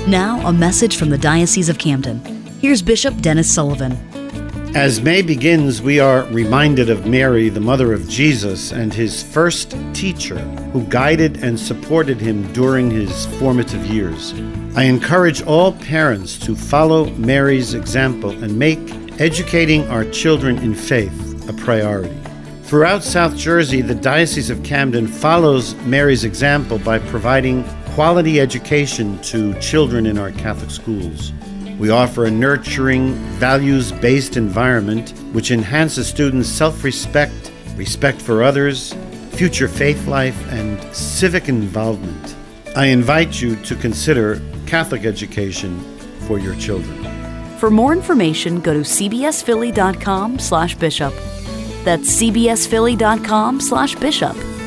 Now, a message from the Diocese of Camden. Here's Bishop Dennis Sullivan. As May begins, we are reminded of Mary, the mother of Jesus, and his first teacher, who guided and supported him during his formative years. I encourage all parents to follow Mary's example and make educating our children in faith a priority. Throughout South Jersey, the Diocese of Camden follows Mary's example by providing quality education to children in our Catholic schools. We offer a nurturing, values-based environment which enhances students' self-respect, respect for others, future faith life, and civic involvement. I invite you to consider Catholic education for your children. For more information, go to cbsphilly.com/bishop. That's cbsphilly.com/bishop.